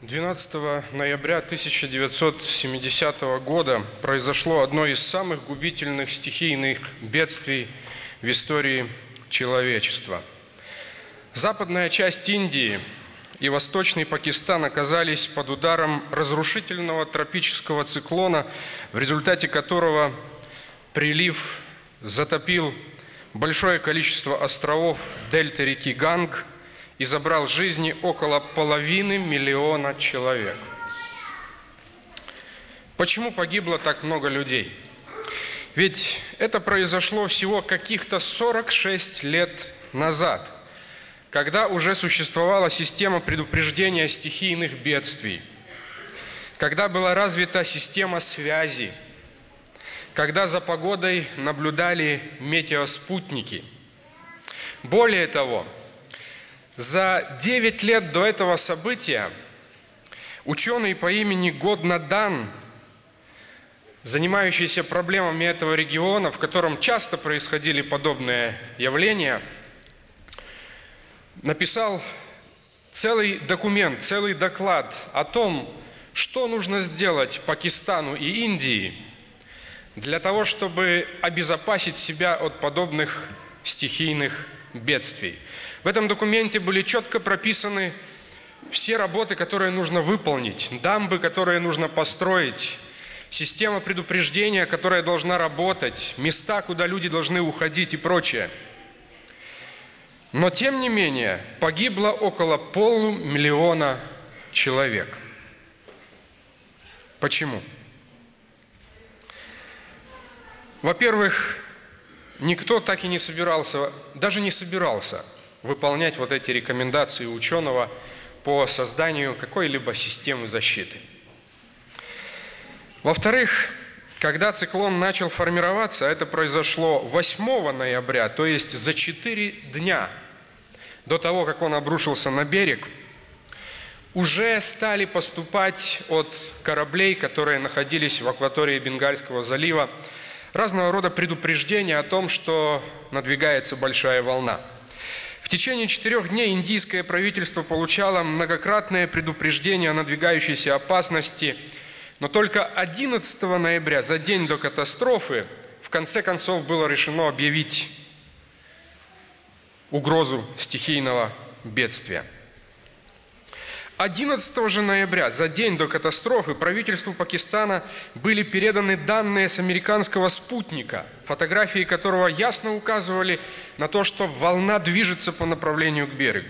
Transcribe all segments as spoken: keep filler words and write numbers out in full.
двенадцатого ноября тысяча девятьсот семидесятого года произошло одно из самых губительных стихийных бедствий в истории человечества. Западная часть Индии и восточный Пакистан оказались под ударом разрушительного тропического циклона, в результате которого прилив затопил большое количество островов дельты реки Ганг и забрал жизни около половины миллиона человек. Почему погибло так много людей? Ведь это произошло всего каких-то сорок шесть лет назад, когда уже существовала система предупреждения стихийных бедствий, когда была развита система связи, когда за погодой наблюдали метеоспутники. Более того, за девять лет до этого события ученый по имени Годнадан, занимающийся проблемами этого региона, в котором часто происходили подобные явления, написал целый документ, целый доклад о том, что нужно сделать Пакистану и Индии для того, чтобы обезопасить себя от подобных стихийных бедствий. В этом документе были четко прописаны все работы, которые нужно выполнить, дамбы, которые нужно построить, система предупреждения, которая должна работать, места, куда люди должны уходить и прочее. Но, тем не менее, погибло около полумиллиона человек. Почему? Во-первых, никто так и не собирался, даже не собирался выполнять вот эти рекомендации ученого по созданию какой-либо системы защиты. Во-вторых, когда циклон начал формироваться, это произошло восьмого ноября, то есть за четыре дня до того, как он обрушился на берег, уже стали поступать от кораблей, которые находились в акватории Бенгальского залива, разного рода предупреждения о том, что надвигается большая волна. В течение четырех дней индийское правительство получало многократные предупреждения о надвигающейся опасности, но только одиннадцатого ноября, за день до катастрофы, в конце концов было решено объявить угрозу стихийного бедствия. одиннадцатого же ноября, за день до катастрофы, правительству Пакистана были переданы данные с американского спутника, фотографии которого ясно указывали на то, что волна движется по направлению к берегу.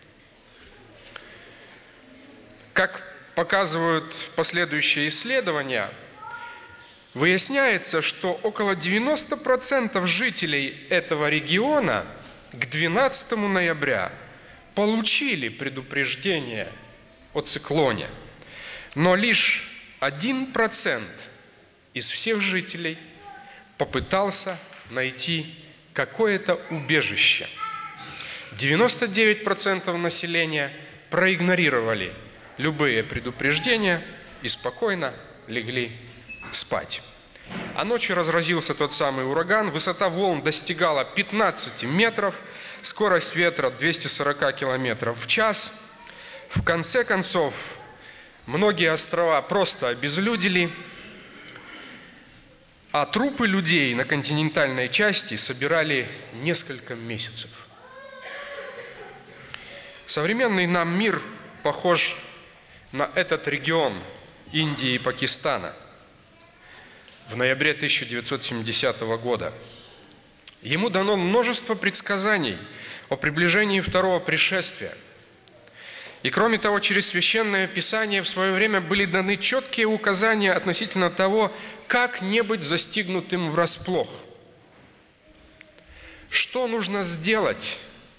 Как показывают последующие исследования, выясняется, что около девяноста процентов жителей этого региона к двенадцатому ноября получили предупреждение о циклоне, но лишь один процент из всех жителей попытался найти какое-то убежище. девяносто девять процентов населения проигнорировали любые предупреждения и спокойно легли спать. А ночью разразился тот самый ураган, высота волн достигала пятнадцати метров, скорость ветра двести сорок километров в час. В конце концов, многие острова просто обезлюдили, а трупы людей на континентальной части собирали несколько месяцев. Современный нам мир похож на этот регион Индии и Пакистана в ноябре тысяча девятьсот семидесятого года. Ему дано множество предсказаний о приближении второго пришествия. И кроме того, через Священное Писание в свое время были даны четкие указания относительно того, как не быть застигнутым врасплох. Что нужно сделать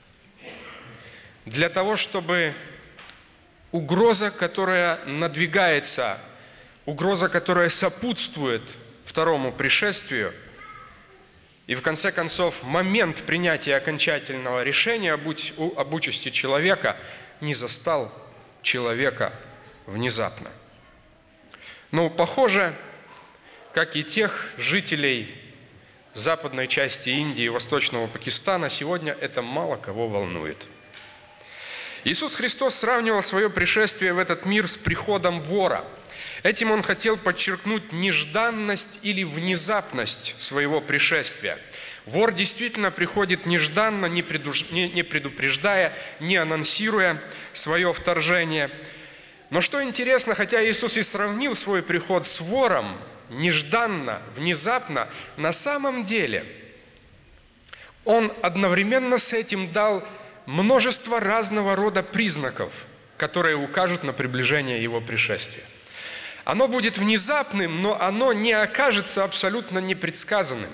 для того, чтобы угроза, которая надвигается, угроза, которая сопутствует второму пришествию, и в конце концов момент принятия окончательного решения об участи человека не застал человека внезапно. Но похоже, как и тех жителей западной части Индии и восточного Пакистана, сегодня это мало кого волнует. Иисус Христос сравнивал свое пришествие в этот мир с приходом вора. Этим Он хотел подчеркнуть нежданность или внезапность своего пришествия. Вор действительно приходит нежданно, не предупреждая, не анонсируя свое вторжение. Но что интересно, хотя Иисус и сравнил свой приход с вором, нежданно, внезапно, на самом деле Он одновременно с этим дал множество разного рода признаков, которые укажут на приближение Его пришествия. Оно будет внезапным, но оно не окажется абсолютно непредсказанным.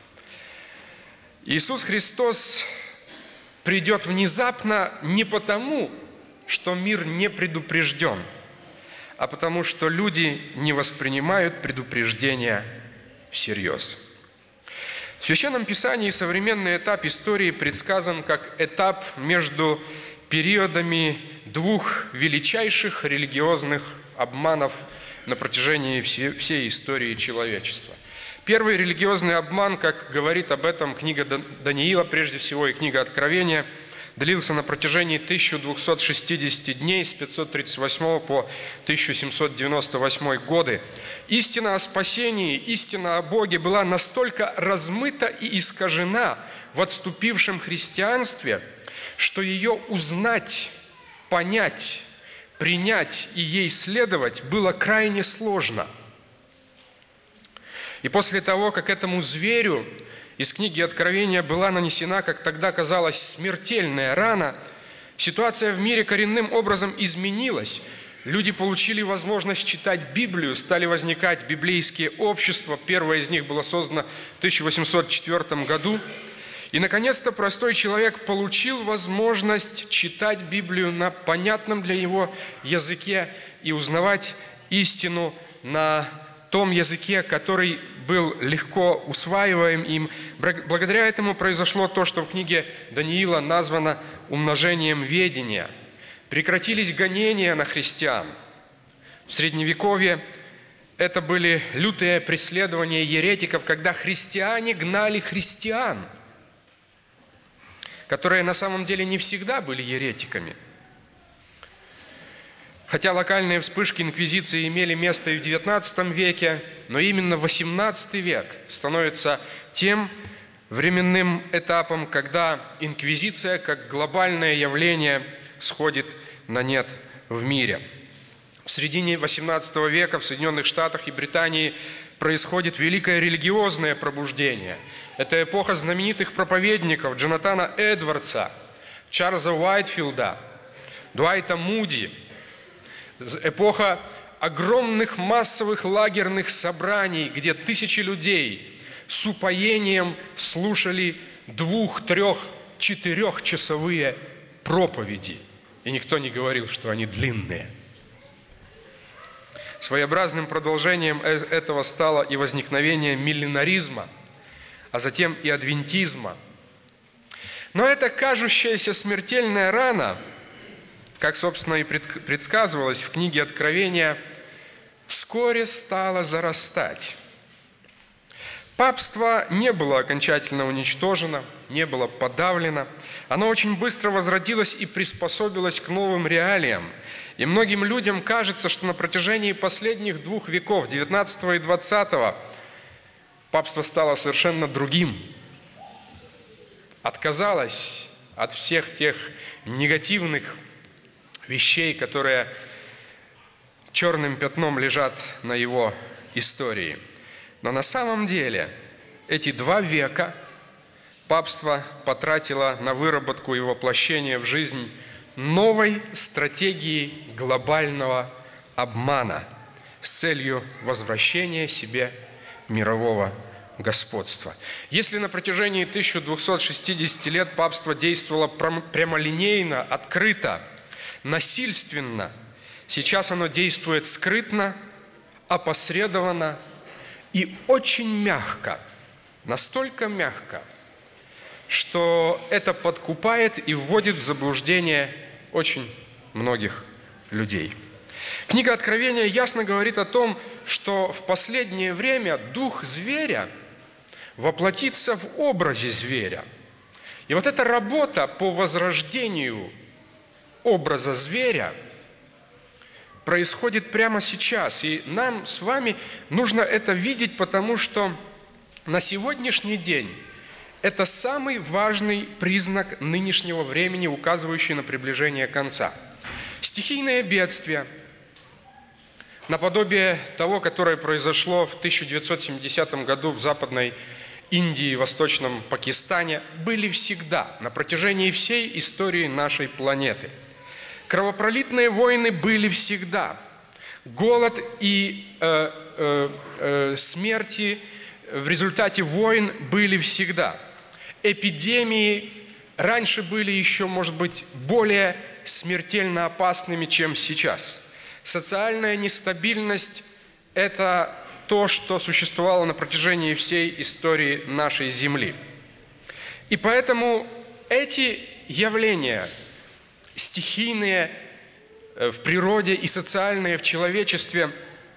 Иисус Христос придет внезапно не потому, что мир не предупрежден, а потому что люди не воспринимают предупреждения всерьез. В Священном Писании современный этап истории предсказан как этап между периодами двух величайших религиозных обманов на протяжении всей истории человечества. Первый религиозный обман, как говорит об этом книга Даниила, прежде всего, и книга Откровения, длился на протяжении тысяча двести шестьдесят дней с пятьсот тридцать восьмого по тысяча семьсот девяносто восьмой годы. Истина о спасении, истина о Боге была настолько размыта и искажена в отступившем христианстве, что ее узнать, понять, принять и ей следовать было крайне сложно. И после того, как этому зверю из книги Откровения была нанесена, как тогда казалось, смертельная рана, ситуация в мире коренным образом изменилась. Люди получили возможность читать Библию, стали возникать библейские общества. Первое из них было создано в тысяча восемьсот четвёртом году. И, наконец-то, простой человек получил возможность читать Библию на понятном для его языке и узнавать истину на том языке, который был легко усваиваем им. Благодаря этому произошло то, что в книге Даниила названо умножением ведения. Прекратились гонения на христиан. В Средневековье это были лютые преследования еретиков, когда христиане гнали христиан, которые на самом деле не всегда были еретиками. Хотя локальные вспышки инквизиции имели место и в девятнадцатом веке, но именно восемнадцатый век становится тем временным этапом, когда инквизиция как глобальное явление сходит на нет в мире. В середине восемнадцатого века в Соединенных Штатах и Британии происходит великое религиозное пробуждение. Это эпоха знаменитых проповедников Джонатана Эдвардса, Чарльза Уайтфилда, Дуайта Муди, эпоха огромных массовых лагерных собраний, где тысячи людей с упоением слушали двух-, трех-, четырехчасовые проповеди. И никто не говорил, что они длинные. Своеобразным продолжением этого стало и возникновение миллинаризма, а затем и адвентизма. Но эта кажущаяся смертельная рана, как, собственно, и предсказывалось в книге Откровения, вскоре стала зарастать. Папство не было окончательно уничтожено, не было подавлено. Оно очень быстро возродилось и приспособилось к новым реалиям. И многим людям кажется, что на протяжении последних двух веков, девятнадцатого и двадцатого, папство стало совершенно другим. Отказалось от всех тех негативных вещей, которые черным пятном лежат на его истории. Но на самом деле эти два века папство потратило на выработку и воплощение в жизнь новой стратегии глобального обмана с целью возвращения себе мирового господства. Если на протяжении тысячи двухсот шестидесяти лет папство действовало прямолинейно, открыто, насильственно, сейчас оно действует скрытно, опосредованно и очень мягко, настолько мягко, что это подкупает и вводит в заблуждение очень многих людей. Книга Откровения ясно говорит о том, что в последнее время дух зверя воплотится в образе зверя. И вот эта работа по возрождению образа зверя происходит прямо сейчас. И нам с вами нужно это видеть, потому что на сегодняшний день это самый важный признак нынешнего времени, указывающий на приближение конца. Стихийное бедствие, наподобие того, которое произошло в тысяча девятьсот семидесятом году в Западной Индии и Восточном Пакистане, были всегда, на протяжении всей истории нашей планеты. Кровопролитные войны были всегда. Голод и э, э, э, смерти в результате войн были всегда. Эпидемии раньше были еще, может быть, более смертельно опасными, чем сейчас. Социальная нестабильность – это то, что существовало на протяжении всей истории нашей Земли. И поэтому эти явления, стихийные в природе и социальные в человечестве,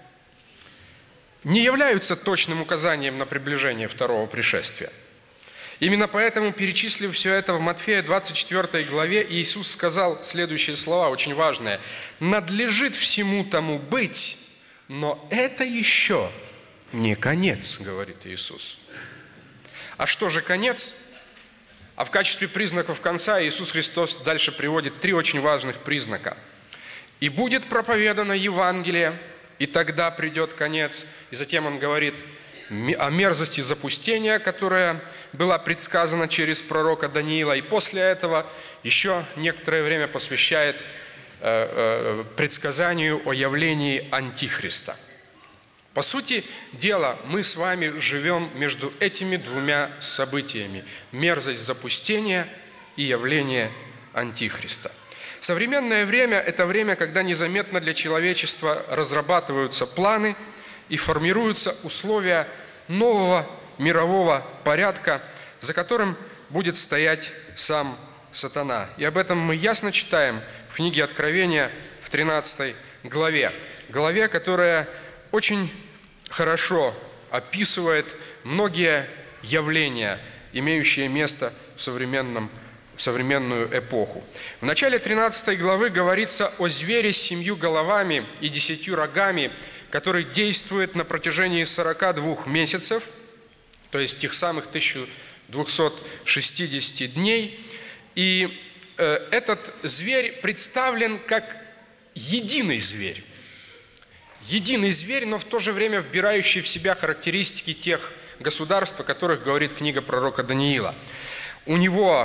не являются точным указанием на приближение второго пришествия. Именно поэтому, перечислив все это в Матфея двадцать четвёртой главе, Иисус сказал следующие слова, очень важные. «Надлежит всему тому быть, но это еще не конец», говорит Иисус. А что же конец? А в качестве признаков конца Иисус Христос дальше приводит три очень важных признака. «И будет проповедано Евангелие, и тогда придет конец». И затем Он говорит о мерзости запустения, которая была предсказана через пророка Даниила. И после этого еще некоторое время посвящает предсказанию о явлении Антихриста. По сути дела, мы с вами живем между этими двумя событиями. Мерзость запустения и явление Антихриста. Современное время – это время, когда незаметно для человечества разрабатываются планы и формируются условия нового мирового порядка, за которым будет стоять сам сатана. И об этом мы ясно читаем в книге Откровения в тринадцатой главе. Главе, которая очень хорошо описывает многие явления, имеющие место в современном в современную эпоху. В начале тринадцатой главы говорится о звере с семью головами и десятью рогами, который действует на протяжении сорока двух месяцев, то есть тех самых тысяча двести шестьдесят дней. И э, этот зверь представлен как единый зверь. Единый зверь, но в то же время вбирающий в себя характеристики тех государств, о которых говорит книга пророка Даниила. У него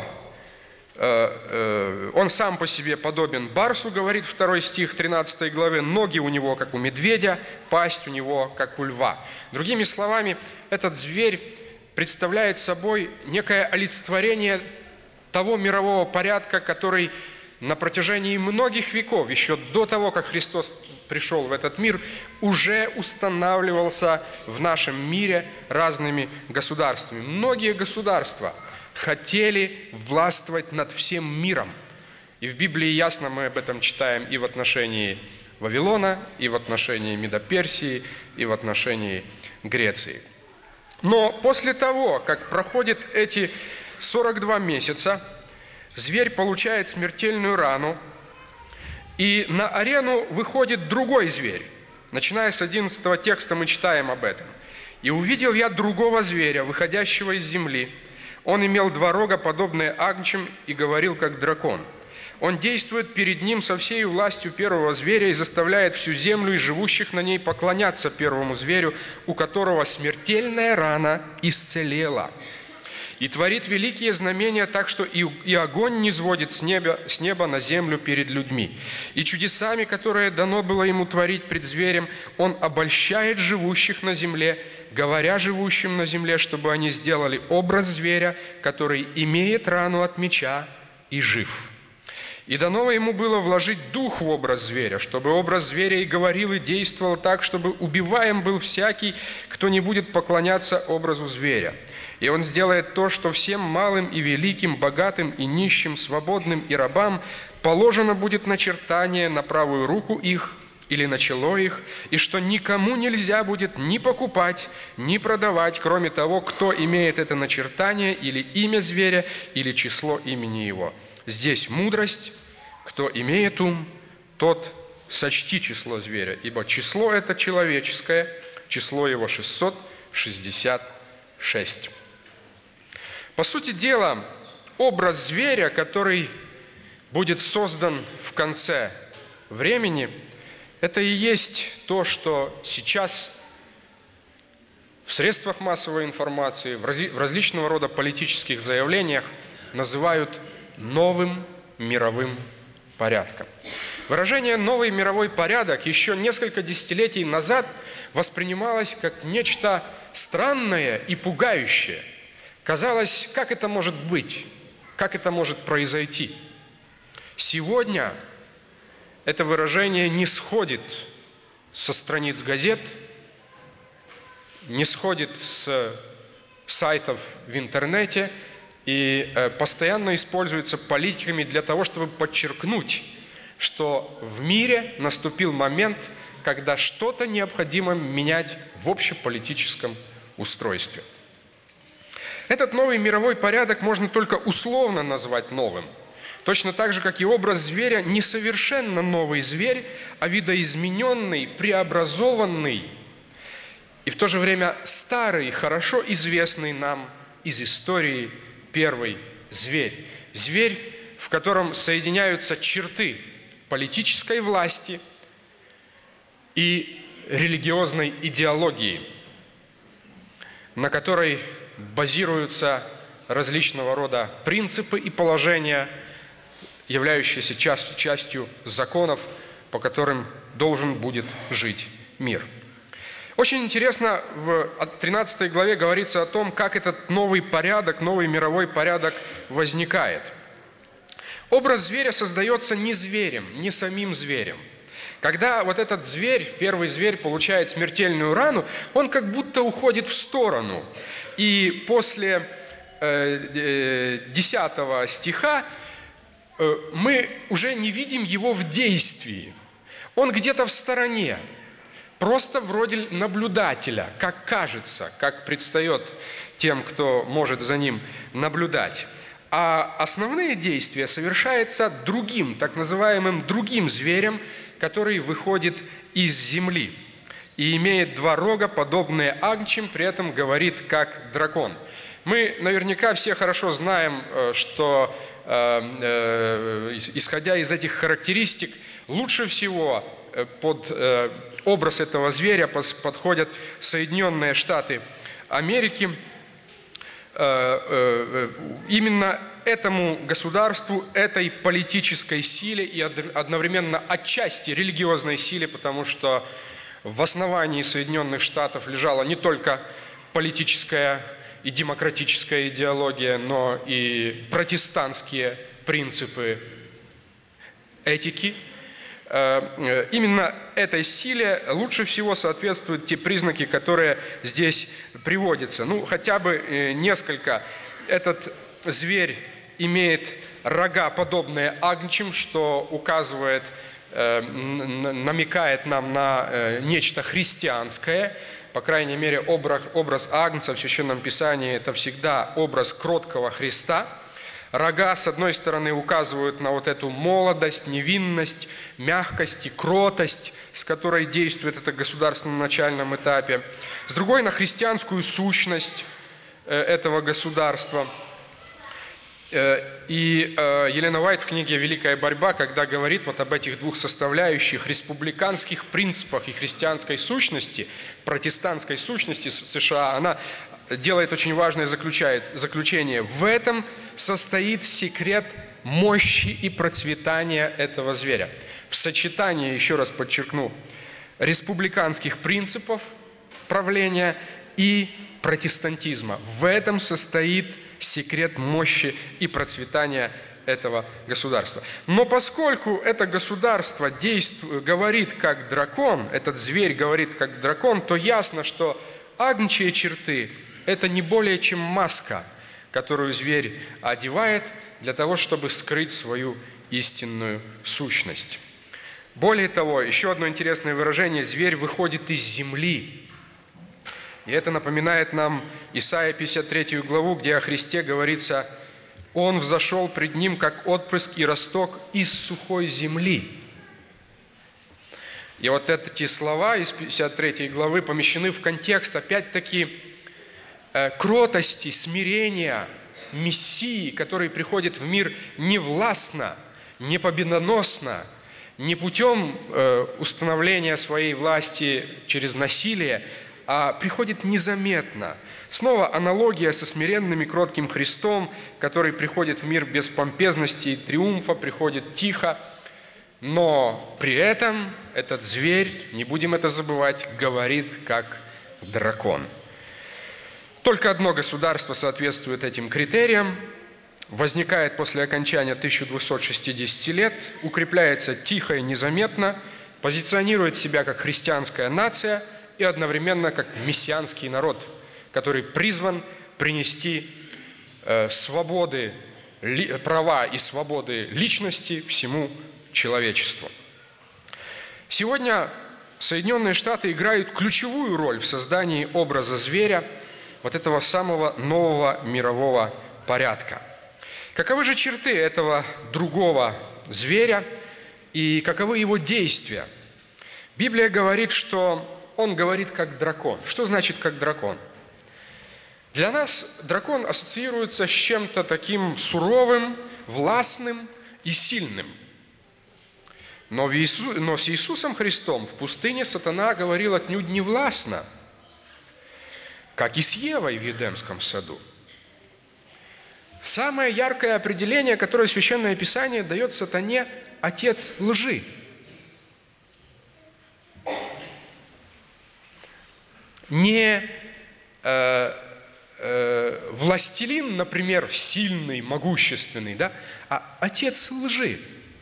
Он сам по себе подобен барсу, говорит второй стих тринадцатой главы, ноги у него, как у медведя, пасть у него, как у льва. Другими словами, этот зверь представляет собой некое олицетворение того мирового порядка, который на протяжении многих веков, еще до того, как Христос пришел в этот мир, уже устанавливался в нашем мире разными государствами. Многие государства хотели властвовать над всем миром. И в Библии ясно мы об этом читаем и в отношении Вавилона, и в отношении Медоперсии, и в отношении Греции. Но после того, как проходят эти сорок два месяца, зверь получает смертельную рану, и на арену выходит другой зверь. Начиная с одиннадцатого текста мы читаем об этом. «И увидел я другого зверя, выходящего из земли. Он имел два рога, подобные агнчим, и говорил, как дракон. Он действует перед ним со всей властью первого зверя и заставляет всю землю и живущих на ней поклоняться первому зверю, у которого смертельная рана исцелела. И творит великие знамения так, что и, и огонь не сводит с неба, с неба на землю перед людьми. И чудесами, которые дано было ему творить пред зверем, он обольщает живущих на земле, говоря живущим на земле, чтобы они сделали образ зверя, который имеет рану от меча и жив. И дано ему было вложить дух в образ зверя, чтобы образ зверя и говорил, и действовал так, чтобы убиваем был всякий, кто не будет поклоняться образу зверя. И он сделает то, что всем малым и великим, богатым и нищим, свободным и рабам положено будет начертание на правую руку их или на чело их, и что никому нельзя будет ни покупать, ни продавать, кроме того, кто имеет это начертание или имя зверя, или число имени его. Здесь мудрость, Кто имеет ум, тот сочти число зверя, ибо число это человеческое, число его шестьсот шестьдесят шесть». По сути дела, образ зверя, который будет создан в конце времени, это и есть то, что сейчас в средствах массовой информации, в различного рода политических заявлениях называют новым мировым порядком. Выражение «новый мировой порядок» еще несколько десятилетий назад воспринималось как нечто странное и пугающее. Казалось, как это может быть, как это может произойти. Сегодня это выражение не сходит со страниц газет, не сходит с сайтов в интернете и постоянно используется политиками для того, чтобы подчеркнуть, что в мире наступил момент, когда что-то необходимо менять в общеполитическом устройстве. Этот новый мировой порядок можно только условно назвать новым. Точно так же, как и образ зверя, не совершенно новый зверь, а видоизмененный, преобразованный и в то же время старый, хорошо известный нам из истории первый зверь. Зверь, в котором соединяются черты политической власти и религиозной идеологии, на которой базируются различного рода принципы и положения, являющиеся частью, частью законов, по которым должен будет жить мир. Очень интересно, в тринадцатой главе говорится о том, как этот новый порядок, новый мировой порядок возникает. Образ зверя создается не зверем, не самим зверем. Когда вот этот зверь, первый зверь, получает смертельную рану, он как будто уходит в сторону. И после десятого стиха мы уже не видим его в действии. Он где-то в стороне, просто вроде наблюдателя, как кажется, как предстает тем, кто может за ним наблюдать. А основные действия совершаются другим, так называемым другим зверем, который выходит из земли и имеет два рога, подобные агнчим, при этом говорит как дракон. Мы наверняка все хорошо знаем, что, исходя из этих характеристик, лучше всего под образ этого зверя подходят Соединенные Штаты Америки. Именно этому государству, этой политической силе и одновременно отчасти религиозной силе, потому что в основании Соединенных Штатов лежала не только политическая и демократическая идеология, но и протестантские принципы этики. Именно этой силе лучше всего соответствуют те признаки, которые здесь приводятся. Ну, хотя бы несколько. Этот зверь имеет рога, подобные агнчим, что указывает, намекает нам на нечто христианское. По крайней мере, образ, образ агнца в Священном Писании – это всегда образ кроткого Христа. Рога, с одной стороны, указывают на вот эту молодость, невинность, мягкость и кротость, с которой действует это государство на начальном этапе. С другой – на христианскую сущность этого государства. И Елена Уайт в книге «Великая борьба», когда говорит вот об этих двух составляющих, республиканских принципах и христианской сущности, протестантской сущности США, она делает очень важное заключение. В этом состоит секрет мощи и процветания этого зверя. В сочетании, еще раз подчеркну, республиканских принципов правления и протестантизма. В этом состоит секрет мощи и процветания этого государства. Но поскольку это государство действует, говорит как дракон, этот зверь говорит как дракон, то ясно, что агнчие черты – это не более чем маска, которую зверь одевает для того, чтобы скрыть свою истинную сущность. Более того, еще одно интересное выражение – зверь выходит из земли. И это напоминает нам Исайя пятьдесят третью главу, где о Христе говорится: Он взошел пред ним, как отпрыск и росток из сухой земли. И вот эти слова из пятьдесят третьей главы помещены в контекст, опять-таки, кротости, смирения Мессии, который приходит в мир не властно, не победоносно, не путем установления своей власти через насилие, а приходит незаметно. Снова аналогия со смиренным и кротким Христом, который приходит в мир без помпезности и триумфа, приходит тихо, но при этом этот зверь, не будем это забывать, говорит как дракон. Только одно государство соответствует этим критериям, возникает после окончания тысяча двести шестьдесят лет, укрепляется тихо и незаметно, позиционирует себя как христианская нация и одновременно как мессианский народ, который призван принести э, свободы, ли, права и свободы личности всему человечеству. Сегодня Соединенные Штаты играют ключевую роль в создании образа зверя, вот этого самого нового мирового порядка. Каковы же черты этого другого зверя и каковы его действия? Библия говорит, что он говорит как дракон. Что значит как дракон? Для нас дракон ассоциируется с чем-то таким суровым, властным и сильным. Но, в Иису... Но с Иисусом Христом в пустыне сатана говорил отнюдь не властно, как и с Евой в Едемском саду. Самое яркое определение, которое Священное Писание дает сатане – отец лжи. Не э, э, властелин, например, сильный, могущественный, да, а отец лжи.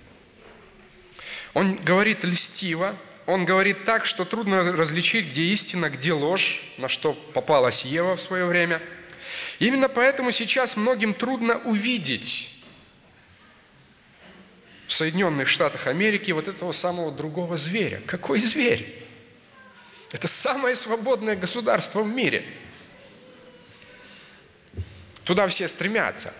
Он говорит льстиво, он говорит так, что трудно различить, где истина, где ложь, на что попалась Ева в свое время. Именно поэтому сейчас многим трудно увидеть в Соединенных Штатах Америки вот этого самого другого зверя. Какой зверь? Это самое свободное государство в мире. Туда все стремятся.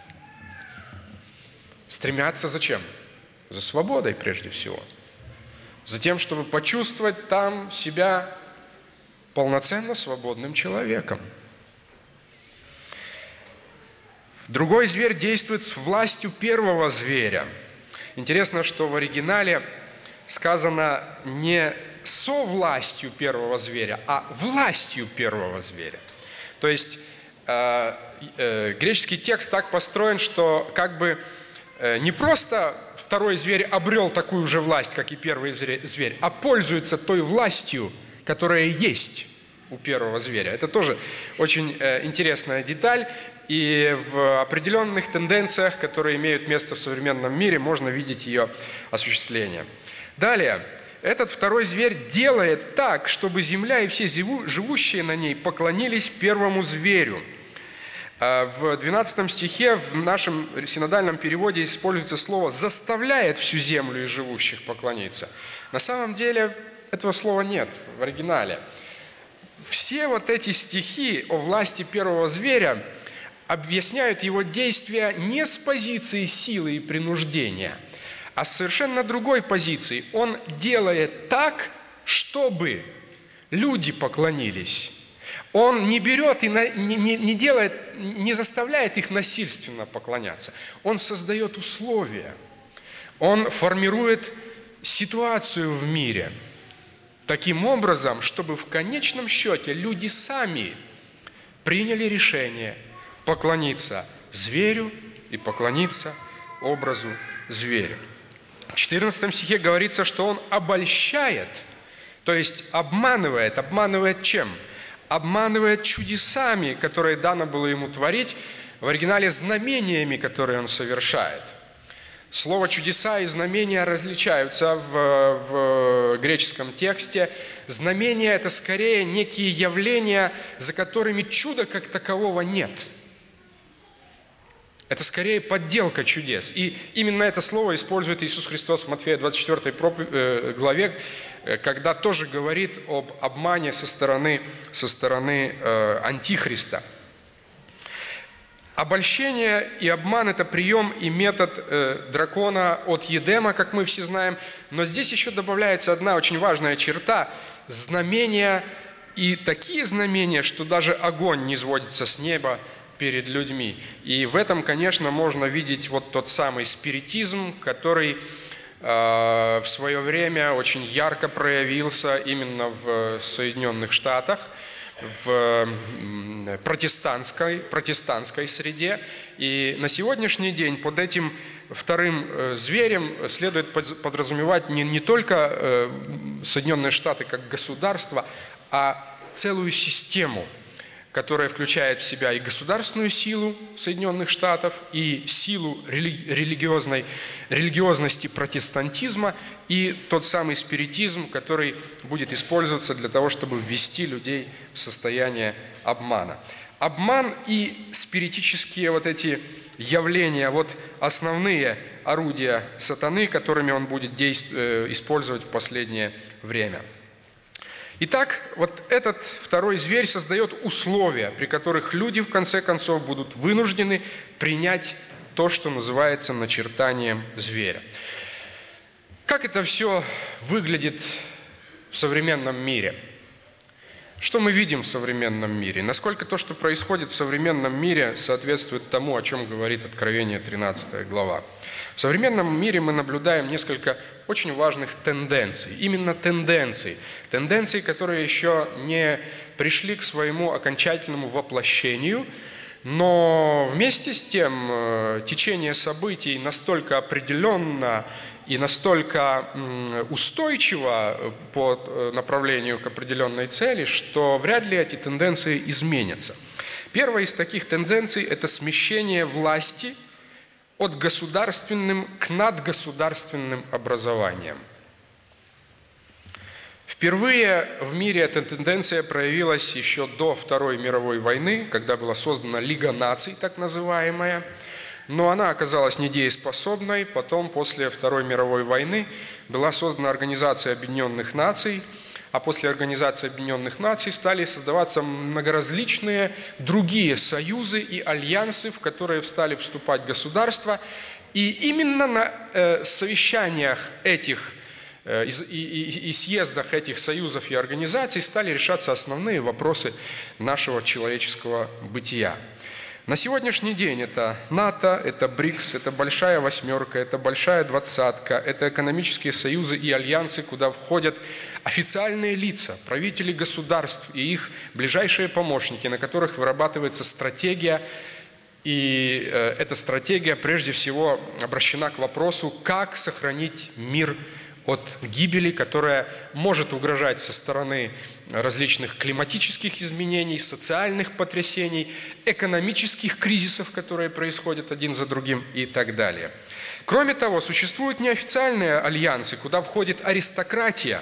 Стремятся зачем? За свободой прежде всего. За тем, чтобы почувствовать там себя полноценно свободным человеком. Другой зверь действует с властью первого зверя. Интересно, что в оригинале сказано не со властью первого зверя, а властью первого зверя. То есть э, э, греческий текст так построен, что как бы э, не просто второй зверь обрел такую же власть, как и первый зверь, а пользуется той властью, которая есть у первого зверя. Это тоже очень э, интересная деталь, и в определенных тенденциях, которые имеют место в современном мире, можно видеть ее осуществление. Далее, этот второй зверь делает так, чтобы земля и все живущие на ней поклонились первому зверю. В двенадцатом стихе в нашем синодальном переводе используется слово «заставляет всю землю и живущих поклониться». На самом деле этого слова нет в оригинале. Все вот эти стихи о власти первого зверя объясняют его действия не с позиции силы и принуждения, а с совершенно другой позиции. Он делает так, чтобы люди поклонились. Он не берет и не, не, не делает, не заставляет их насильственно поклоняться. Он создает условия. Он формирует ситуацию в мире таким образом, чтобы в конечном счете люди сами приняли решение поклониться зверю и поклониться образу зверя. В четырнадцатом стихе говорится, что он обольщает, то есть обманывает. Обманывает чем? Обманывает чудесами, которые дано было ему творить, в оригинале знамениями, которые он совершает. Слово «чудеса» и «знамения» различаются в, в греческом тексте. Знамения – это скорее некие явления, за которыми чуда как такового нет. Это скорее подделка чудес. И именно это слово использует Иисус Христос в Матфея двадцать четвёртой главе, когда тоже говорит об обмане со стороны, со стороны э, Антихриста. Обольщение и обман – это прием и метод э, дракона от Едема, как мы все знаем. Но здесь еще добавляется одна очень важная черта – знамения, и такие знамения, что даже огонь не сводится с неба перед людьми. И в этом, конечно, можно видеть вот тот самый спиритизм, который э, в свое время очень ярко проявился именно в Соединенных Штатах, в протестантской, протестантской среде. И на сегодняшний день под этим вторым зверем следует подразумевать не, не только Соединенные Штаты как государство, а целую систему, которая включает в себя и государственную силу Соединенных Штатов, и силу рели- религиозной, религиозности протестантизма, и тот самый спиритизм, который будет использоваться для того, чтобы ввести людей в состояние обмана. Обман и спиритические вот эти явления, вот основные орудия сатаны, которыми он будет действ- использовать в последнее время. Итак, вот этот второй зверь создает условия, при которых люди, в конце концов, будут вынуждены принять то, что называется начертанием зверя. Как это все выглядит в современном мире? Что мы видим в современном мире? Насколько то, что происходит в современном мире, соответствует тому, о чем говорит Откровение тринадцатая глава? В современном мире мы наблюдаем несколько очень важных тенденций. Именно тенденций. Тенденций, которые еще не пришли к своему окончательному воплощению, но вместе с тем течение событий настолько определенно и настолько устойчиво по направлению к определенной цели, что вряд ли эти тенденции изменятся. Первая из таких тенденций – это смещение власти от государственным к надгосударственным образованиям. Впервые в мире эта тенденция проявилась еще до Второй мировой войны, когда была создана Лига наций, так называемая. Но она оказалась недееспособной. Потом, после Второй мировой войны, была создана Организация Объединенных Наций, а после Организации Объединенных Наций стали создаваться многоразличные другие союзы и альянсы, в которые стали вступать государства. И именно на э, совещаниях этих э, и, и, и съездах этих союзов и организаций стали решаться основные вопросы нашего человеческого бытия. На сегодняшний день это НАТО, это БРИКС, это Большая Восьмерка, это Большая Двадцатка, это экономические союзы и альянсы, куда входят официальные лица, правители государств и их ближайшие помощники, на которых вырабатывается стратегия. И э, эта стратегия прежде всего обращена к вопросу, как сохранить мир от гибели, которая может угрожать со стороны различных климатических изменений, социальных потрясений, экономических кризисов, которые происходят один за другим и так далее. Кроме того, существуют неофициальные альянсы, куда входит аристократия,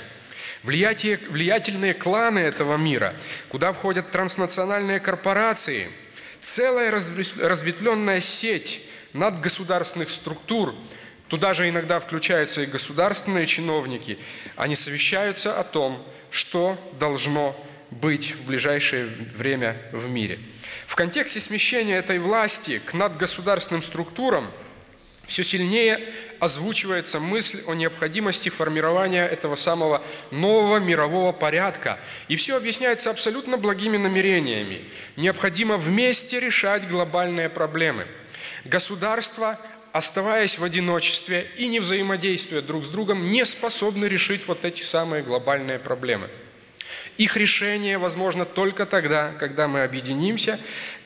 влиятельные кланы этого мира, куда входят транснациональные корпорации, целая разветвленная сеть надгосударственных структур. Туда же иногда включаются и государственные чиновники. Они совещаются о том, что должно быть в ближайшее время в мире. В контексте смещения этой власти к надгосударственным структурам все сильнее озвучивается мысль о необходимости формирования этого самого нового мирового порядка. И все объясняется абсолютно благими намерениями. Необходимо вместе решать глобальные проблемы. Государства, оставаясь в одиночестве и не взаимодействуя друг с другом, не способны решить вот эти самые глобальные проблемы. Их решение возможно только тогда, когда мы объединимся,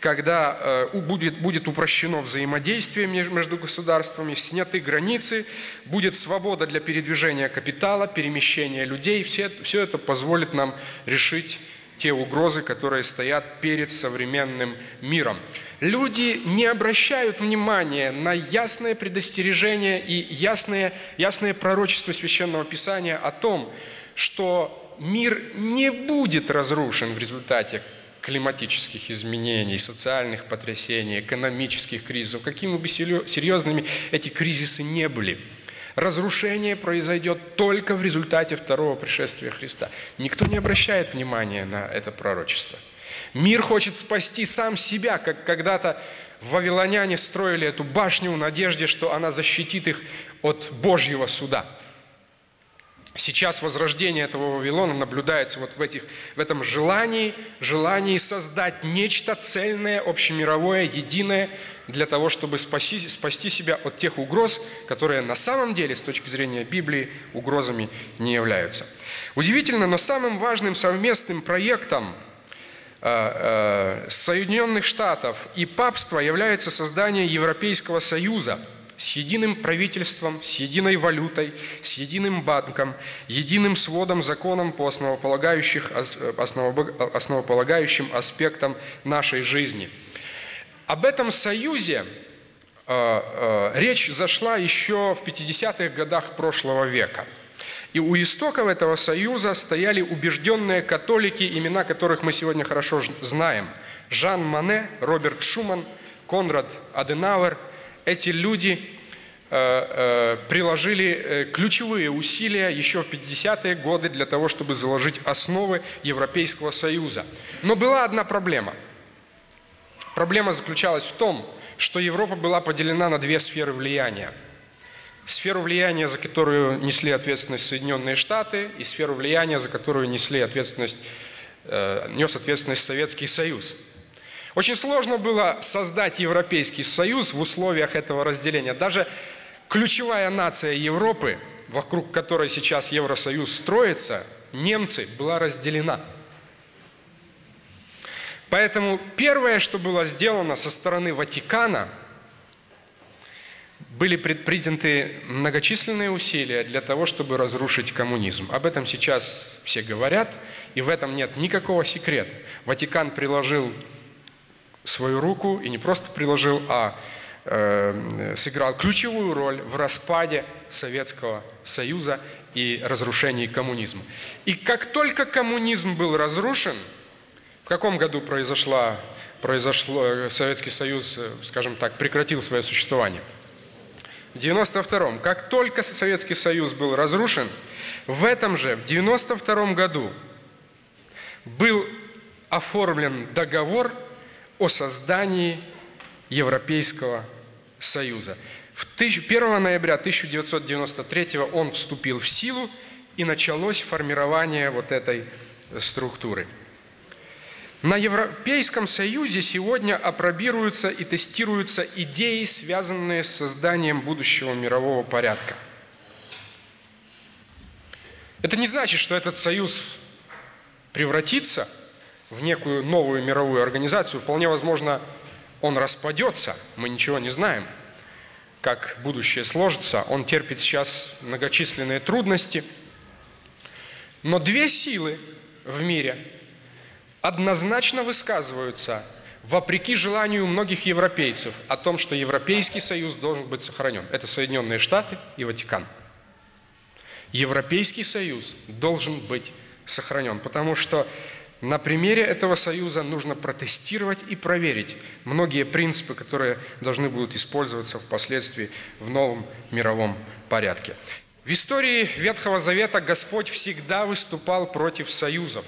когда э, будет, будет упрощено взаимодействие между государствами, сняты границы, будет свобода для передвижения капитала, перемещения людей. Все, все это позволит нам решить те угрозы, которые стоят перед современным миром. Люди не обращают внимания на ясное предостережение и ясное, ясное пророчество Священного Писания о том, что мир не будет разрушен в результате климатических изменений, социальных потрясений, экономических кризисов, какими бы серьезными эти кризисы не были. Разрушение произойдет только в результате второго пришествия Христа. Никто не обращает внимания на это пророчество. Мир хочет спасти сам себя, как когда-то вавилоняне строили эту башню в надежде, что она защитит их от Божьего суда. Сейчас возрождение этого Вавилона наблюдается вот в, этих, в этом желании, желании создать нечто цельное, общемировое, единое, для того, чтобы спаси, спасти себя от тех угроз, которые на самом деле, с точки зрения Библии, угрозами не являются. Удивительно, но самым важным совместным проектом э, э, Соединенных Штатов и папства является создание Европейского Союза, с единым правительством, с единой валютой, с единым банком, единым сводом законом по основополагающих, основополагающим аспектам нашей жизни. Об этом союзе э, э, речь зашла еще в пятидесятых годах прошлого века. И у истоков этого союза стояли убежденные католики, имена которых мы сегодня хорошо знаем. Жан Моне, Роберт Шуман, Конрад Аденауэр. Эти люди э, э, приложили э, ключевые усилия еще в пятидесятые годы для того, чтобы заложить основы Европейского Союза. Но была одна проблема. Проблема заключалась в том, что Европа была поделена на две сферы влияния. Сферу влияния, за которую несли ответственность Соединенные Штаты, и сферу влияния, за которую несли ответственность, э, нес ответственность Советский Союз. Очень сложно было создать Европейский Союз в условиях этого разделения. Даже ключевая нация Европы, вокруг которой сейчас Евросоюз строится, немцы, была разделена. Поэтому первое, что было сделано со стороны Ватикана, были предприняты многочисленные усилия для того, чтобы разрушить коммунизм. Об этом сейчас все говорят, и в этом нет никакого секрета. Ватикан приложил свою руку, и не просто приложил, а э, сыграл ключевую роль в распаде Советского Союза и разрушении коммунизма. И как только коммунизм был разрушен, в каком году произошла, произошло, Советский Союз, скажем так, прекратил свое существование? В девяносто втором. Как только Советский Союз был разрушен, в этом же, в девяносто втором году, был оформлен договор о создании Европейского Союза. первого ноября тысяча девятьсот девяносто третьего он вступил в силу, и началось формирование вот этой структуры. На Европейском Союзе сегодня апробируются и тестируются идеи, связанные с созданием будущего мирового порядка. Это не значит, что этот союз превратится в некую новую мировую организацию. Вполне возможно, он распадется. Мы ничего не знаем, как будущее сложится. Он терпит сейчас многочисленные трудности. Но две силы в мире однозначно высказываются, вопреки желанию многих европейцев, о том, что Европейский Союз должен быть сохранен. Это Соединенные Штаты и Ватикан. Европейский Союз должен быть сохранен, потому что на примере этого союза нужно протестировать и проверить многие принципы, которые должны будут использоваться впоследствии в новом мировом порядке. В истории Ветхого Завета Господь всегда выступал против союзов.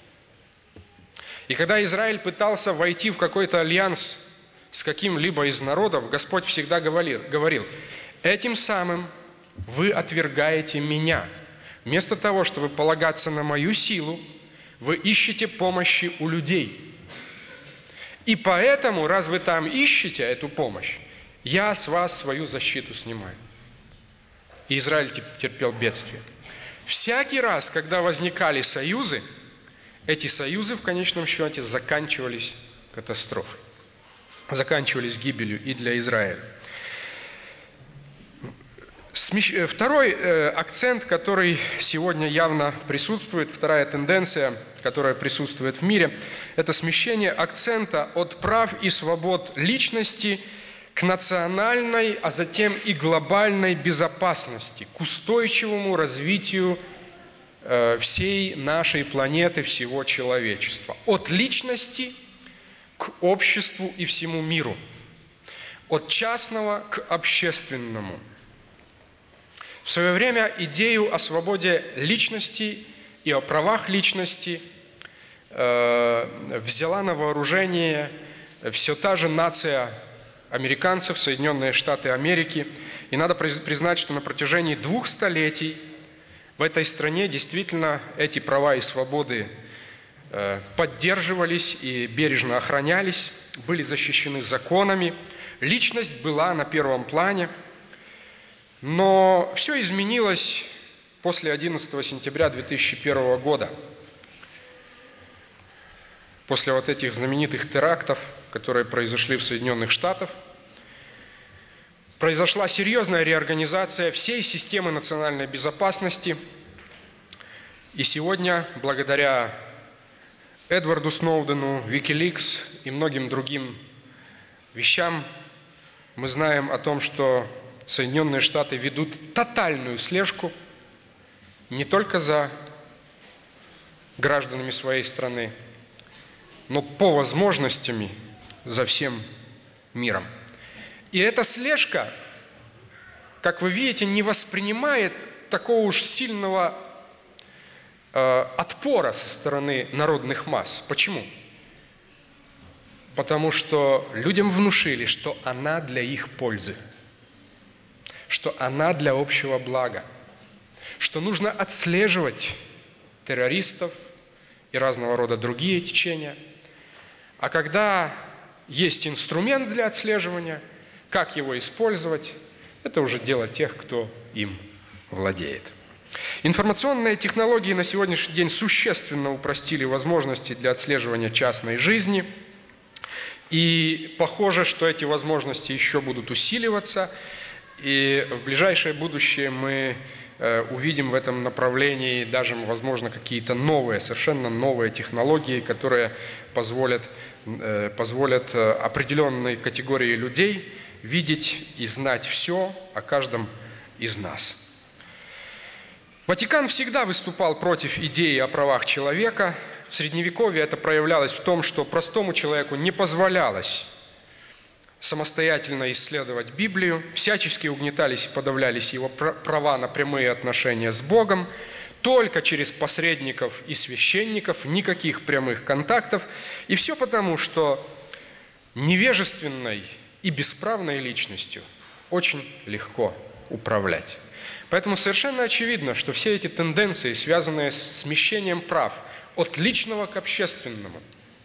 И когда Израиль пытался войти в какой-то альянс с каким-либо из народов, Господь всегда говорил, говорил: «Этим самым вы отвергаете меня. Вместо того, чтобы полагаться на мою силу, вы ищете помощи у людей. И поэтому, раз вы там ищете эту помощь, я с вас свою защиту снимаю». И Израиль терпел бедствие. Всякий раз, когда возникали союзы, эти союзы в конечном счете заканчивались катастрофой, заканчивались гибелью и для Израиля. Второй акцент, который сегодня явно присутствует, вторая тенденция, которая присутствует в мире, это смещение акцента от прав и свобод личности к национальной, а затем и глобальной безопасности, к устойчивому развитию всей нашей планеты, всего человечества. От личности к обществу и всему миру. От частного к общественному. В свое время идею о свободе личности и о правах личности э, взяла на вооружение все та же нация американцев, Соединенные Штаты Америки. И надо признать, что на протяжении двух столетий в этой стране действительно эти права и свободы поддерживались и бережно охранялись, были защищены законами. Личность была на первом плане. Но все изменилось после одиннадцатого сентября две тысячи первого года. После вот этих знаменитых терактов, которые произошли в Соединенных Штатах, произошла серьезная реорганизация всей системы национальной безопасности. И сегодня, благодаря Эдварду Сноудену, Wikileaks и многим другим вещам, мы знаем о том, что Соединенные Штаты ведут тотальную слежку не только за гражданами своей страны, но по возможностям за всем миром. И эта слежка, как вы видите, не воспринимает такого уж сильного э, отпора со стороны народных масс. Почему? Потому что людям внушили, что она для их пользы, что она для общего блага, что нужно отслеживать террористов и разного рода другие течения. А когда есть инструмент для отслеживания, как его использовать, это уже дело тех, кто им владеет. Информационные технологии на сегодняшний день существенно упростили возможности для отслеживания частной жизни. И похоже, что эти возможности еще будут усиливаться. И в ближайшее будущее мы увидим в этом направлении даже, возможно, какие-то новые, совершенно новые технологии, которые позволят, позволят определенной категории людей видеть и знать все о каждом из нас. Ватикан всегда выступал против идеи о правах человека. В Средневековье это проявлялось в том, что простому человеку не позволялось самостоятельно исследовать Библию, всячески угнетались и подавлялись его права на прямые отношения с Богом, только через посредников и священников, никаких прямых контактов. И все потому, что невежественной и бесправной личностью очень легко управлять. Поэтому совершенно очевидно, что все эти тенденции, связанные с смещением прав от личного к общественному,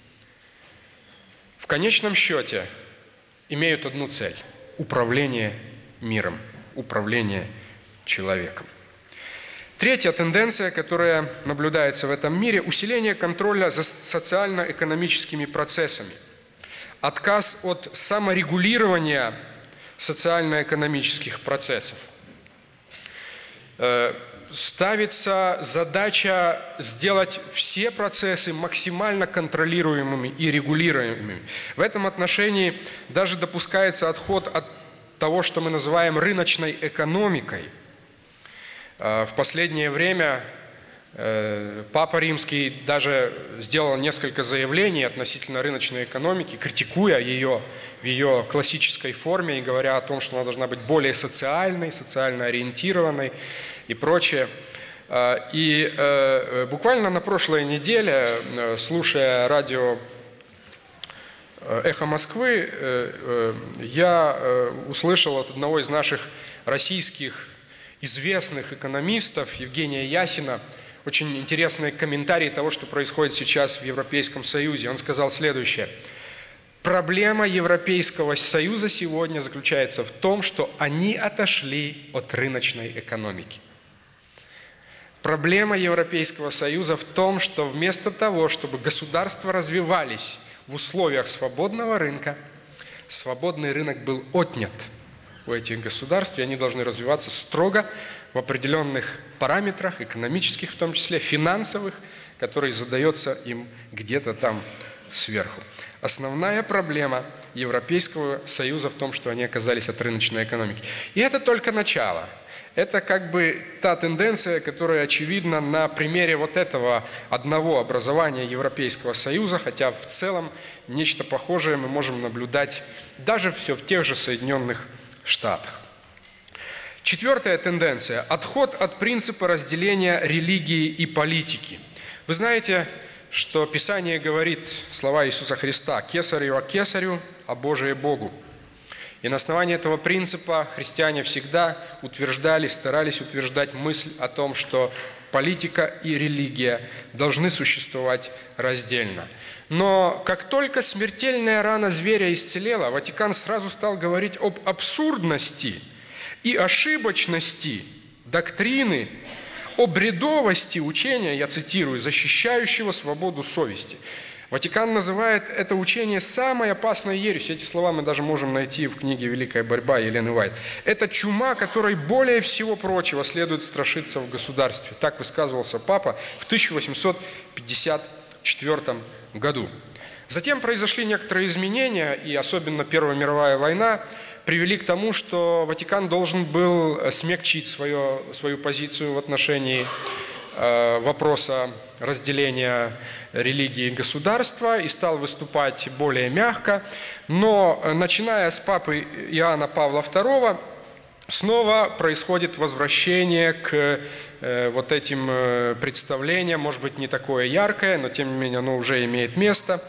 в конечном счете имеют одну цель – управление миром, управление человеком. Третья тенденция, которая наблюдается в этом мире – усиление контроля за социально-экономическими процессами. Отказ от саморегулирования социально-экономических процессов. Ставится задача сделать все процессы максимально контролируемыми и регулируемыми. В этом отношении даже допускается отход от того, что мы называем рыночной экономикой. В последнее время Папа Римский даже сделал несколько заявлений относительно рыночной экономики, критикуя ее в ее классической форме и говоря о том, что она должна быть более социальной, социально ориентированной и прочее. И буквально на прошлой неделе, слушая радио «Эхо Москвы», я услышал от одного из наших российских известных экономистов, Евгения Ясина, очень интересные комментарии того, что происходит сейчас в Европейском Союзе. Он сказал следующее. Проблема Европейского Союза сегодня заключается в том, что они отошли от рыночной экономики. Проблема Европейского Союза в том, что вместо того, чтобы государства развивались в условиях свободного рынка, свободный рынок был отнят у этих государств, и они должны развиваться строго в определенных параметрах, экономических в том числе, финансовых, которые задаются им где-то там сверху. Основная проблема Европейского Союза в том, что они оказались от рыночной экономики. И это только начало. Это как бы та тенденция, которая очевидна на примере вот этого одного образования Европейского Союза, хотя в целом нечто похожее мы можем наблюдать даже все в тех же Соединенных Штатах. Четвертая тенденция – отход от принципа разделения религии и политики. Вы знаете, что Писание говорит, слова Иисуса Христа, «Кесарю, а Кесарю, а Божие Богу». И на основании этого принципа христиане всегда утверждали, старались утверждать мысль о том, что политика и религия должны существовать раздельно. Но как только смертельная рана зверя исцелела, Ватикан сразу стал говорить об абсурдности и ошибочности доктрины, о бредовости учения, я цитирую, защищающего свободу совести. Ватикан называет это учение самой опасной ересью. Эти слова мы даже можем найти в книге «Великая борьба» Елены Уайт. Это чума, которой более всего прочего следует страшиться в государстве. Так высказывался Папа в тысяча восемьсот пятьдесят четвёртом году. Затем произошли некоторые изменения, и особенно Первая мировая война привели к тому, что Ватикан должен был смягчить свое, свою позицию в отношении вопроса разделения религии и государства и стал выступать более мягко. Но начиная с папы Иоанна Павла второго снова происходит возвращение к э, вот этим э, представлениям, может быть, не такое яркое, но тем не менее оно уже имеет место.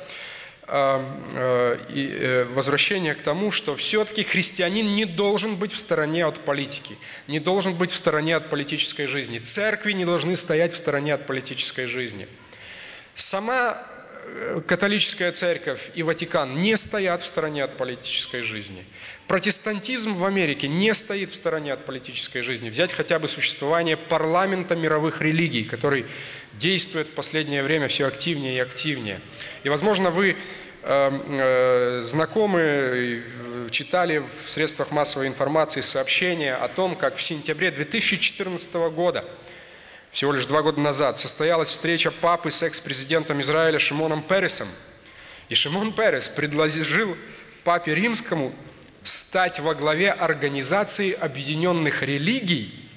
И возвращение к тому, что все-таки христианин не должен быть в стороне от политики, не должен быть в стороне от политической жизни. Церкви не должны стоять в стороне от политической жизни. Сама католическая церковь и Ватикан не стоят в стороне от политической жизни. Протестантизм в Америке не стоит в стороне от политической жизни. Взять хотя бы существование парламента мировых религий, который действует в последнее время все активнее и активнее. И, возможно, вы э, э, знакомы, читали в средствах массовой информации сообщения о том, как в сентябре две тысячи четырнадцатого года, всего лишь два года назад, состоялась встреча папы с экс-президентом Израиля Шимоном Пересом. И Шимон Перес предложил папе Римскому стать во главе Организации Объединенных Религий,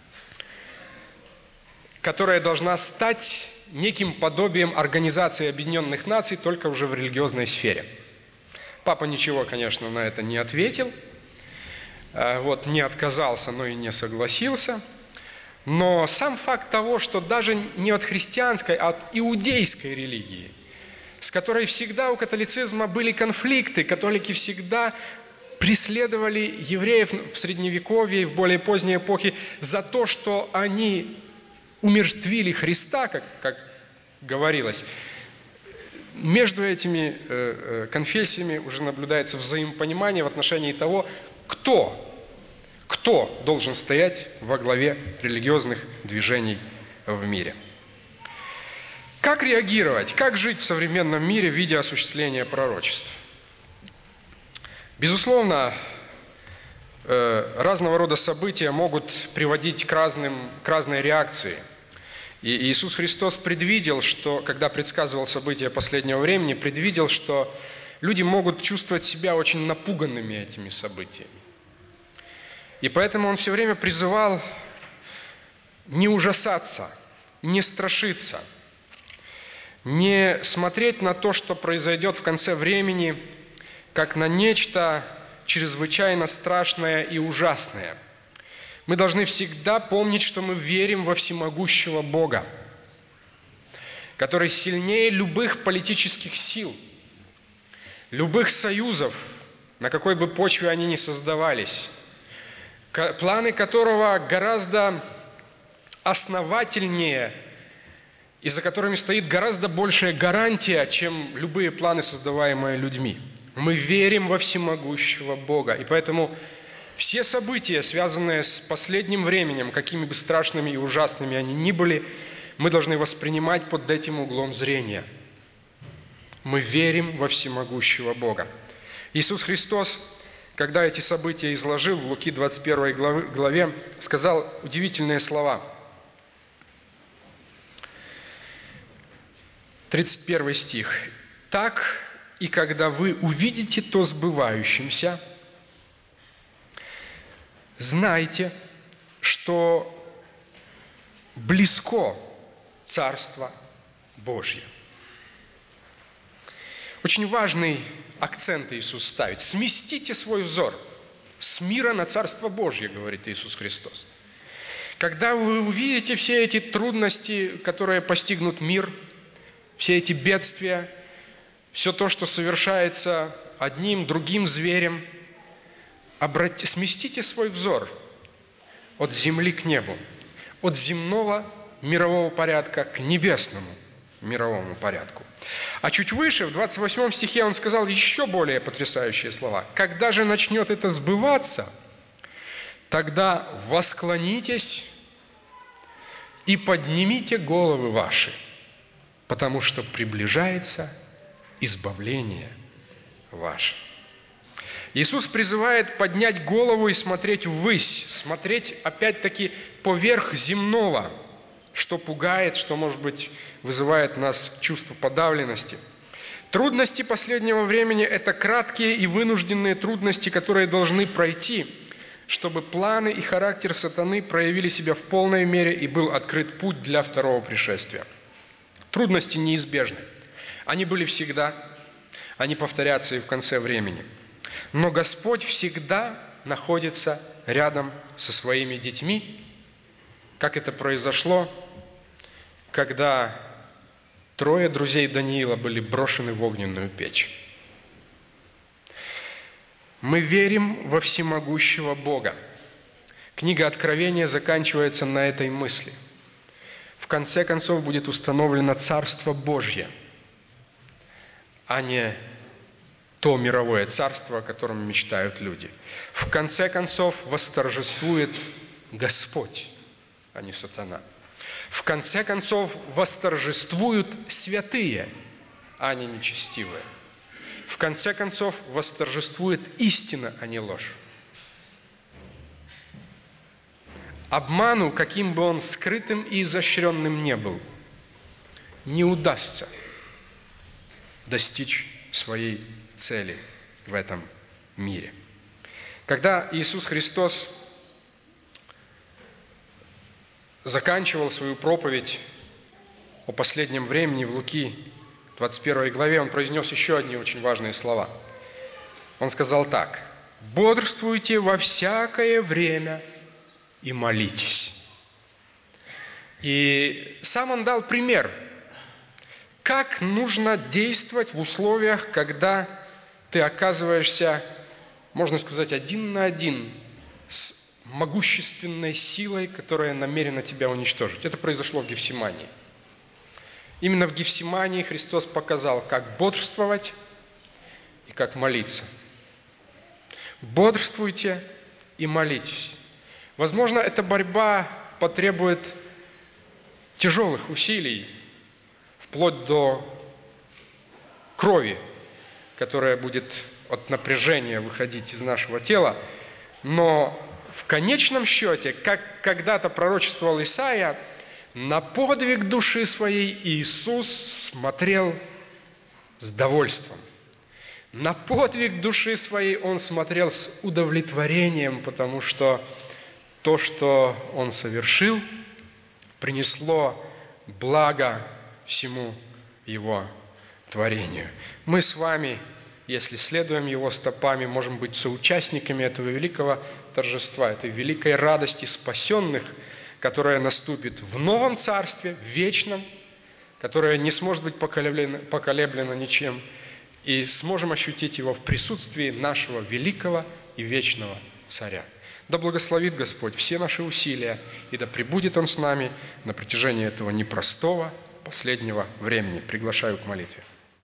которая должна стать неким подобием Организации Объединенных Наций, только уже в религиозной сфере. Папа ничего, конечно, на это не ответил, вот, не отказался, но и не согласился. Но сам факт того, что даже не от христианской, а от иудейской религии, с которой всегда у католицизма были конфликты, католики всегда преследовали евреев в Средневековье и в более поздней эпохе за то, что они умерщвили Христа, как, как говорилось. Между этими э, э, конфессиями уже наблюдается взаимопонимание в отношении того, кто Кто должен стоять во главе религиозных движений в мире? Как реагировать, как жить в современном мире в виде осуществления пророчеств? Безусловно, разного рода события могут приводить к, разным, к разной реакции. И Иисус Христос предвидел, что, когда предсказывал события последнего времени, предвидел, что люди могут чувствовать себя очень напуганными этими событиями. И поэтому Он все время призывал не ужасаться, не страшиться, не смотреть на то, что произойдет в конце времени, как на нечто чрезвычайно страшное и ужасное. Мы должны всегда помнить, что мы верим во всемогущего Бога, который сильнее любых политических сил, любых союзов, на какой бы почве они ни создавались, планы которого гораздо основательнее и за которыми стоит гораздо большая гарантия, чем любые планы, создаваемые людьми. Мы верим во всемогущего Бога, и поэтому все события, связанные с последним временем, какими бы страшными и ужасными они ни были, мы должны воспринимать под этим углом зрения. Мы верим во всемогущего Бога. Иисус Христос, когда эти события изложил в Луки двадцать первой главе, сказал удивительные слова. тридцать первый стих. «Так и когда вы увидите то сбывающимся, знайте, что близко Царство Божье». Очень важный акцент Иисус ставит. Сместите свой взор с мира на Царство Божье, говорит Иисус Христос. Когда вы увидите все эти трудности, которые постигнут мир, все эти бедствия, все то, что совершается одним, другим зверем, обрати, сместите свой взор от земли к небу, от земного мирового порядка к небесному мировому порядку. А чуть выше, в двадцать восьмом стихе, он сказал еще более потрясающие слова. «Когда же начнет это сбываться, тогда восклонитесь и поднимите головы ваши, потому что приближается избавление ваше». Иисус призывает поднять голову и смотреть ввысь, смотреть опять-таки поверх земного, что пугает, что, может быть, вызывает в нас чувство подавленности. Трудности последнего времени – это краткие и вынужденные трудности, которые должны пройти, чтобы планы и характер сатаны проявили себя в полной мере и был открыт путь для второго пришествия. Трудности неизбежны. Они были всегда, они повторятся и в конце времени. Но Господь всегда находится рядом со своими детьми, как это произошло, когда трое друзей Даниила были брошены в огненную печь. Мы верим во всемогущего Бога. Книга Откровения заканчивается на этой мысли. В конце концов будет установлено Царство Божье, а не то мировое царство, о котором мечтают люди. В конце концов восторжествует Господь, а не сатана. В конце концов восторжествуют святые, а не нечестивые. В конце концов восторжествует истина, а не ложь. Обману, каким бы он скрытым и изощренным не был, не удастся достичь своей цели в этом мире. Когда Иисус Христос заканчивал свою проповедь о последнем времени в Луки двадцать первой главе, Он произнес еще одни очень важные слова. Он сказал так: «Бодрствуйте во всякое время и молитесь». И сам Он дал пример, как нужно действовать в условиях, когда ты оказываешься, можно сказать, один на один с могущественной силой, которая намерена тебя уничтожить. Это произошло в Гефсимании. Именно в Гефсимании Христос показал, как бодрствовать и как молиться. Бодрствуйте и молитесь. Возможно, эта борьба потребует тяжелых усилий, вплоть до крови, которая будет от напряжения выходить из нашего тела. Но в конечном счете, как когда-то пророчествовал Исаия, на подвиг души своей Иисус смотрел с довольством. На подвиг души своей Он смотрел с удовлетворением, потому что то, что Он совершил, принесло благо всему Его творению. Мы с вами, если следуем Его стопами, можем быть соучастниками этого великого торжества, этой великой радости спасенных, которая наступит в новом царстве, вечном, которое не сможет быть поколеблено, поколеблено ничем, и сможем ощутить его в присутствии нашего великого и вечного Царя. Да благословит Господь все наши усилия, и да пребудет Он с нами на протяжении этого непростого последнего времени. Приглашаю к молитве.